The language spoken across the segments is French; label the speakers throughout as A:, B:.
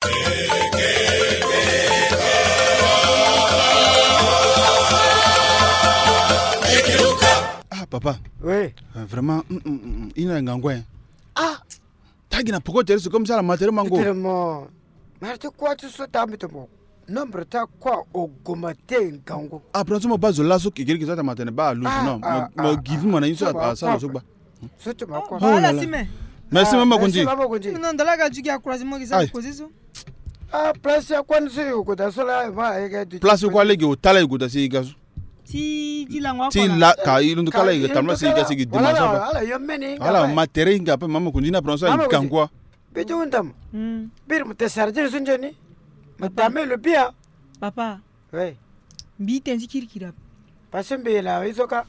A: Papa.
B: Oui.
A: Vraiment, il y a un gangouin. Ah! Tagina, pourquoi tu es comme ça la matière mango?
B: Tellement. Mais tu quoi tu sautes à mettre mon nombre ta quoi au gomaté gango.
A: Après, tu m'as pas de lasso qui est ta matin, pas à l'ouche, non. Moi, give me une seule à ça, le soba.
B: C'est ma quoi.
C: Voilà, si mais.
A: Merci, maman Gondi.
C: Non, dans la gare, tu as croisé moi qui s'est posé ça.
B: Ah, place à quoi nous sommes au côté de cela,
A: place quoi les gars au talent au côté de gaz.
C: Si la moi.
A: Si la caille, nous calons les talents, c'est gaz qui demande.
B: Voilà,
A: matériel qui a pas maman Gondi n'a pas ça, il can quoi.
B: Bédouindam. Bir te sardir sunjani. Madame le bien.
C: Papa.
B: Oui.
C: Bite un kirkira.
B: Passez bien là, isoka.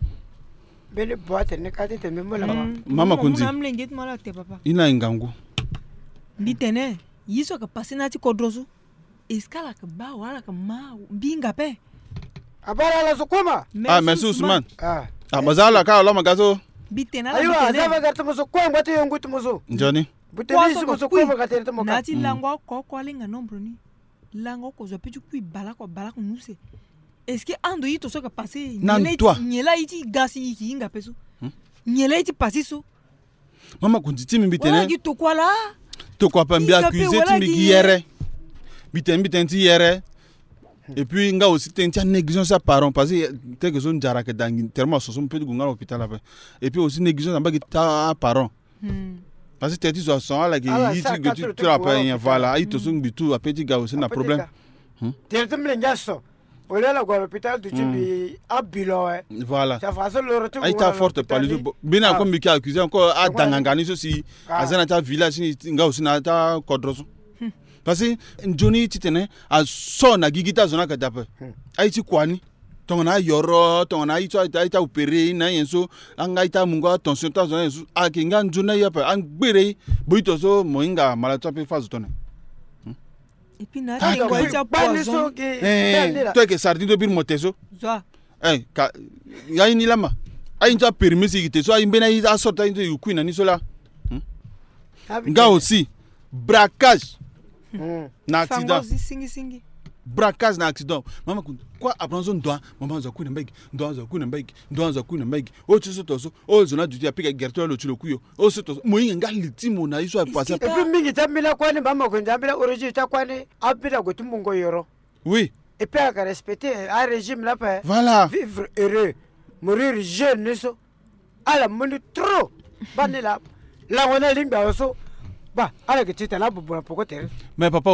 B: Belle boîte ne kate te même là.
A: Maman Gondi. Il a un gango.
C: Bite ne. Yiso ka passer na ti kodroso. Escala ka ba wala ka ma binga pe.
B: Abara la sokoma.
A: Ah, merci Ousmane. Ah, mazala ka lo magazo.
C: Bite na.
B: Ayo, azava garta moso kwa ngwate yongutu moso.
A: Johnny.
B: Buteli moso kwa ngate te moka.
C: Nati langwa ko lenga nombro ni. Lango ko zo petu ku bala ko nuse. Est-ce que ando yito so ka passer nyela iti gasi iki inga peso. Nyela iti passer so.
A: Maman Gondi ti mi bite ne.
C: Wala ki to kwa la.
A: To quoi pas bien accusé tu me guirais bitin ti yere et puis nga aussi t'as négligence ça parents parce que t'es que son jara que dans tellement so son peut gunga l'hôpital après et puis aussi négligence en bas ta parents parce que t'es dit so son là qui tu rappelles voilà il te son bitu après tu gars aussi na problème
B: t'es te mlengaso olé la l'hôpital tu bi abilo
A: voilà
B: ça fait le retour
A: ai ta forte pas le bien comme qui accusé encore à dangangani ceci azana ta village nga aussi na ta kodroso parce que Johnny titene a sona gigita zona ka dape ai ti kwani tongona yoro tongona ita opérer na yenso anga ita mungo attention ta zona yenso a kinga njuna ya pa an gbere boito so moinga malato pe fazo tone.
C: Et puis na lingua ita poison.
A: Toi que sardine bir moteso.
C: Zo.
A: Ka ya ni lama. Ai nta permis ki so ai mbena ita sorta into yukuina ni sola. Nga aussi braquage. Na accident.
C: Singi.
A: Braquage na accident. Maman quoi apprendre doit maman za kuna mbegi doa za kuna mbegi o tso toso o zona du dia pika gerto lo tilo kuyo o so toso moyinga ngali timo na iso passer.
B: Et puis mingi tamila kwani mama ko njambila origine ta kwani apida ko tumungo yoro.
A: Oui.
B: Et puis à respecter un régime là pas.
A: Voilà.
B: Vivre heureux, mourir jeune so. Ala moni trop. Banela. La on a limba oso. Bah, alors que tu es là pour pourquoi tu es.
A: Mais papa,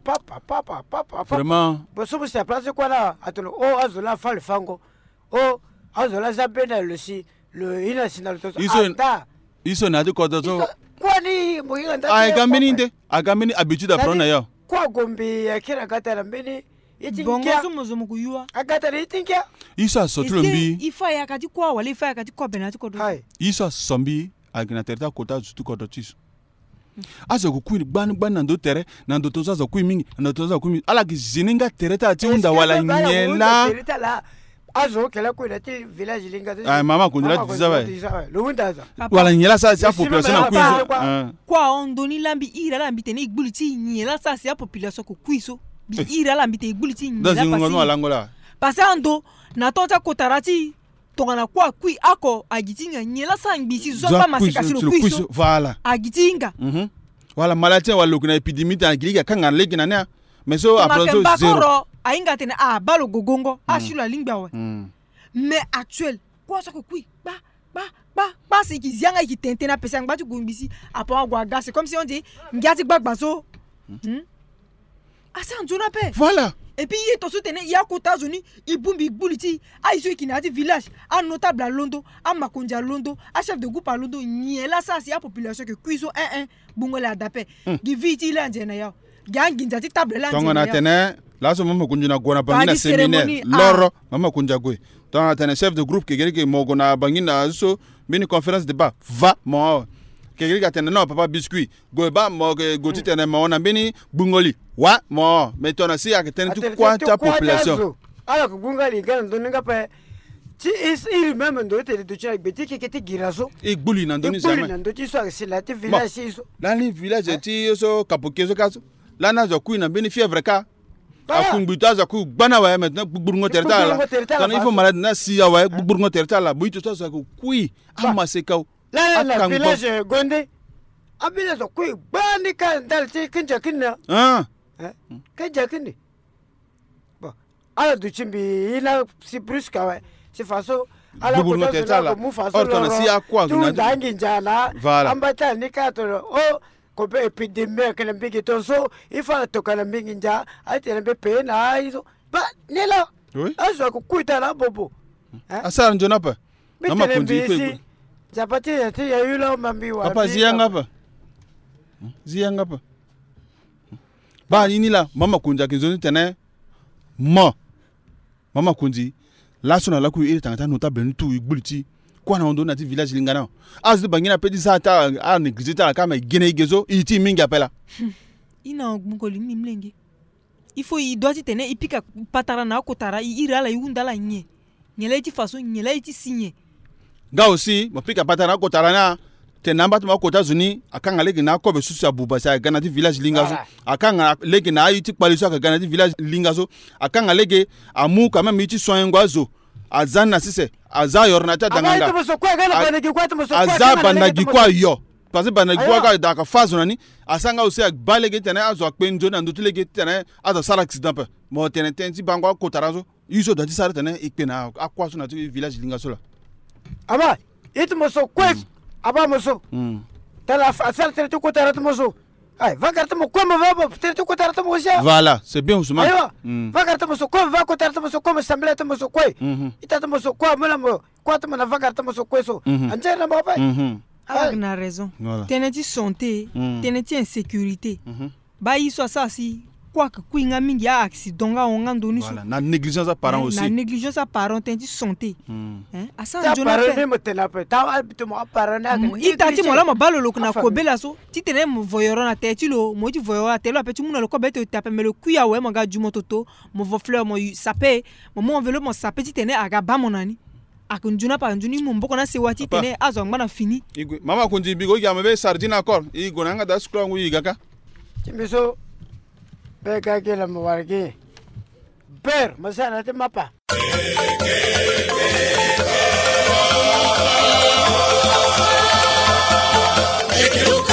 A: vraiment.
B: Bon, si vous êtes placé quoi là? Attends, oh, azola fa le fango. Oh, azola zabena le si le inational to.
A: Ils sont nade quoi d'autre?
B: Quoi ni moyinga ndate.
A: Agamini habitude à prendre ailleurs.
B: Quoi gombi akira gata la mbeni.
C: Bongo zomo kuyua.
B: Agata ni tinkia.
A: Ils sont sorti le mbi.
C: Il faut ya kati kwa wale fa ya kati kwa benati ko do.
A: Ils sont sombi agina terta kota surtout ko dotis. Azo kuini ban nando tere nando toza za kui mingi nando toza kui mingi ala kizininga tereta ti unda wala nyela
B: azo kala kui dati village linga
A: ah mama kunira tizawa
B: lo undaza
A: wala nyela sa si population na kuizo
C: kwa ondoni lambi ira lambi tene igbuli ti nyela sa si population ko kuizo bi ira lambi te igbuli ti nyela pasi ando na tonta kotarati tongana kwa kui ako agitinga nyela sangbisi zomba masika silo kuiso
A: voilà
C: agitinga
A: voilà maladie wala kuna épidémie ta ngiliga kanga leki na ne mais so après so zéro
C: ainga tena balo gogongo ashula lingba we mais actuel kwa so kui ba c'est qui zianga qui tentena pesa ngba tu gumbisi apa gwa gas comme si on dit ngati gbagba so asa njona pe
A: voilà.
C: Et puis il est aussi tenu il y a kota zoni ibumbi buliti a iso kinati village a notable à Londo a makonja à Londo a chef de groupe à Londo nyela ça c'est la population que cuiso bungola dape giviti la njena ya ganginja ti table la njena
A: tongona tene la so mama kunjuna gona bangina séminaire loro mama kunja goy tongona tene chef de groupe ke mogona bangina so mini conférence débat va mo quelqu'un tene non papa biscuit goba mo goti tene mo na bini bungoli wa mo mais ton asi a tene tout quoi ta population
B: alors que bungali gan doninga pa ti il même ndo te de tchak beti ke te giraso
A: e gbuli na ndoni zama
B: ndo ti so c'est la te village iso
A: la ni village ti so kapokezo kaso la na zo ku na beni fièvre ka akumbita za ku bana wa maintenant burgo terta la tan il faut malade na si wa burgo terta la buito ça ku amase ka
B: la village gonde abile zo ku bani ka dal ti kinja kinna kinja kinni bon ala du chimbi ila si brusque wa si faso ala ko la mu faso
A: si akwa
B: gina dangi jana ambata ni ka to o ko be epidemie que l'embigi tonso il faut to kana mbingi nja ati lembe pe na izo ba nela azo ku kuita la bobo
A: asa njona pa
B: mama kundi fe japati ati ya yulo mambi wa
A: papa ziyanga pa ba nini la mama kunja kinzo tene mama kundi la sona la ku ile tangata notable ntu igbuliti kwa na ndo na ti village lingana azu bangina pedi sa ta a negligita kama gene igezo iti mingi apela
C: ina ngukoli mimlenge il faut il doit tenir ipika patara na kotara ira la yunda la nye nyele ti façon nyele ti signé
A: ga aussi mapika patara kotara na te namba to makota zuni akanga legi na ko be susu abuba sa gana ti village lingazo akanga legi na iti kwaliso ka gana ti village lingazo akanga legi amu quand même iti soin ngwazo azana sise aza yornata danganga aza banagi kwa yo parce que banagi kwa ka da ka fazo nani asanga aussi ak balege tene azo akpenjo na ndutulege tene azo sala accident pe mo tene tenti bangwa kotarazo iso dati sala tene ikpena akwa so na ti village lingazo la
B: aba itmo so kwes aba moso tala asal tene to kotarato moso ay va carte mo como va tene to kotarato moso
A: voilà c'est bien Ousmane
B: va carte moso como va kotarato moso como assemblée to moso kwe itata moso kwa mala mo kwa to na va carte moso kweso anjera mo pa
C: a raison teneti santé teneti insécurité ba iso asasi kwa kuinga mingi a accident ga onga ndoni so
A: na négligence à parents aussi
C: na négligence à parents teneti santé
B: asa njona parents me tena pe ta habito mo parents na
C: itati mo la mabalo lo na kobela so ti tene mo voyoro na teti lo mo ti voyoro telo apeti mo na lo kobete tape me le kuya we mo ga jumo toto mo vo fleur mo sapé mo enveloppe mo sapé ti tene aga ba monani akunjuna pa njuni mo mboko na sewati tene azo ngana fini
A: igwe mama kunji bigo ya mebe sardine accord igo nanga da skula ngu igaka
B: chimbiso beka kila mwargi ber masana te mapa
D: Ekiluka